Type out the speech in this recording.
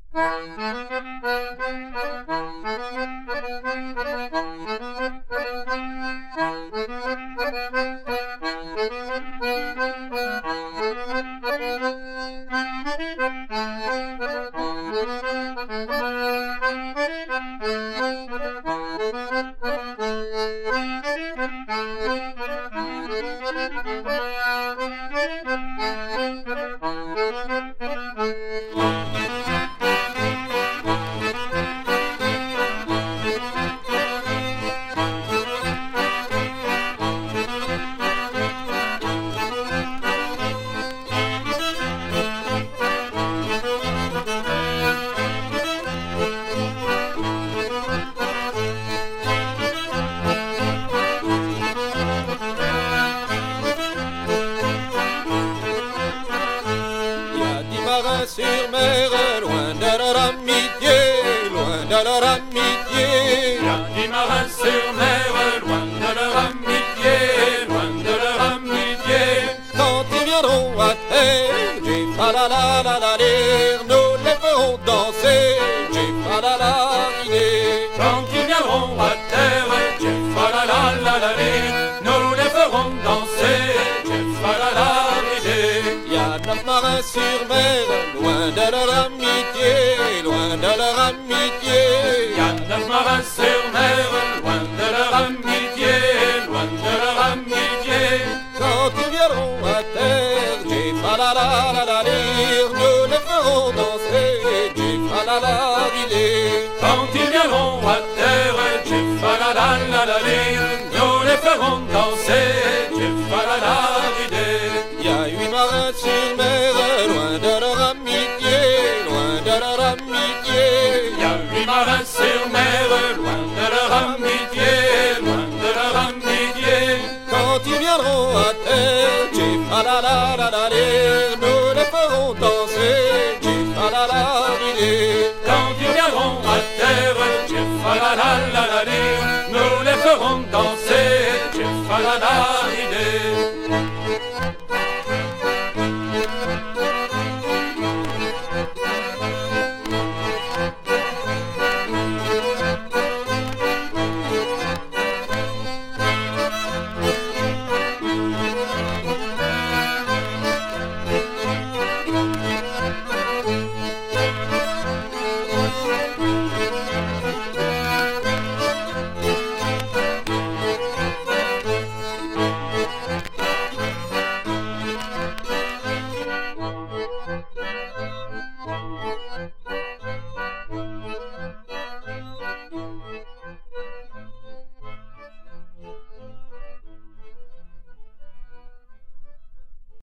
Sur mer, loin de leur amitié, loin de leur amitié. Il y a des marins sur mer, loin de leur amitié, loin de leur amitié. Quand ils viendront à terre, j'ai pas la lire, nous les ferons danser, j'ai pas la l'idée. Quand ils viendront à terre, j'ai pas la lire, nous les ferons danser, j'ai pas la l'idée. Il y a 9 marins sur mer, loin de leur amitié, loin de leur amitié. Il y a 9 marins sur mer, loin de leur amitié, loin de leur amitié. Quand ils viendront à terre, j'ai pas la lire, nous les ferons danser, j'ai pas la l'idée. Quand ils viendront à terre, j'ai pas la lire, nous les ferons danser, j'ai pas la l'idée. Il y a 8 marins sur mer, loin de leur amitié, loin de leur amitié. Il y a 8 marins sur mer, loin de leur amitié, loin de leur amitié. Quand ils viendront à terre, j'ai pas la lire, nous les ferons danser, j'ai pas la l'idée. Quand ils viendront à terre, j'ai pas la lire, nous les ferons danser, j'ai pas la